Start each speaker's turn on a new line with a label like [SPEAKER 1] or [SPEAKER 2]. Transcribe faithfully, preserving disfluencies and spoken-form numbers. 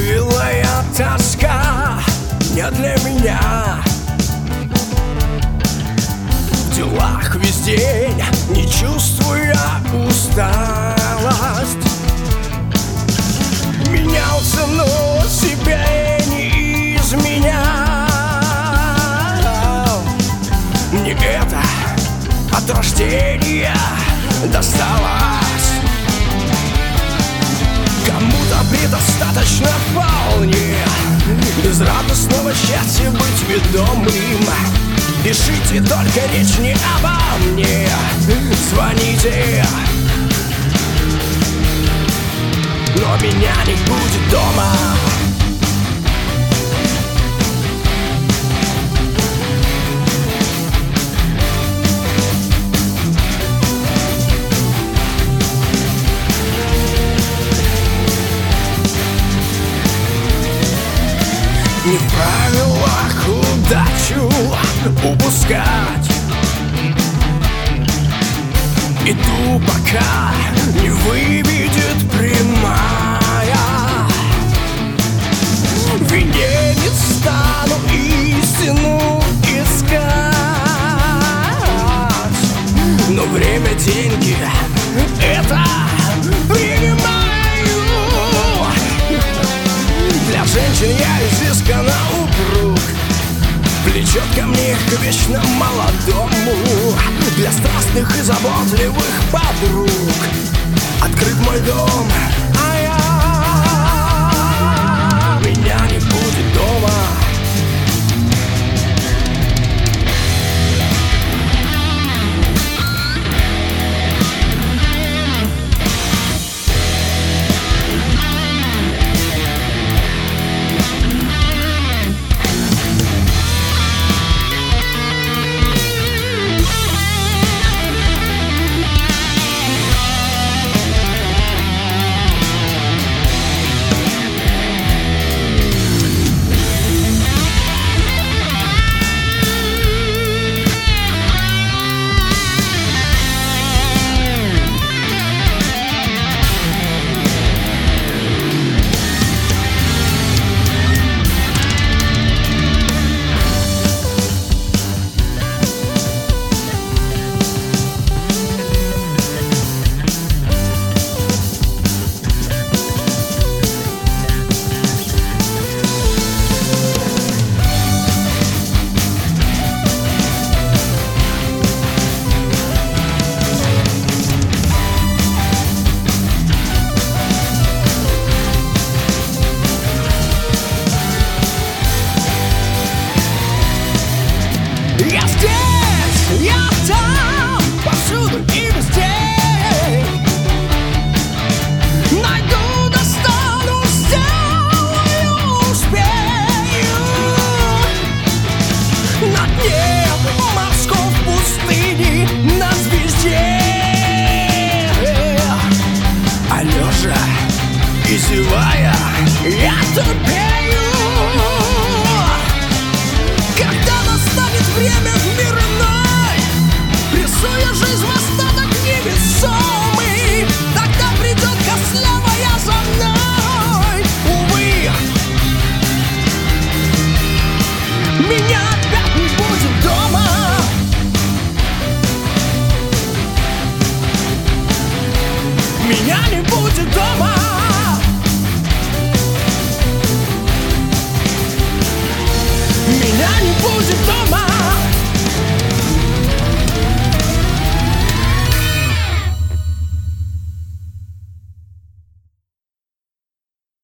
[SPEAKER 1] Унылая тоска не для меня. В делах весь день, не чувствуя усталость, менялся, но себе не изменял. Мне это от рождения досталось. Кому-то предостаточно вполне безрадостного счастья быть ведомым. Пишите, только речь не обо мне. Звоните, но меня не будет дома. Не в правилах удачу упускать. Иду, пока не выведет прямая. В вине не стану истину искать, но время, деньги — это принимаю. Для женщин я изысканно упруг, влечет ко мне к вечно молодому. Для страстных и заботливых подруг открыт мой дом, а я... меня не будет дома. Я здесь, я там, повсюду и везде. Найду, достану, сделаю, успею. На дне морском, в пустыне, на звезде. А лежа и зевая, я тупею. Время в мир иной, рисуя жизнь в остаток невесомый. Тогда придет костлявая за мной. Увы, меня опять не будет дома. Меня не будет дома. Меня не будет дома.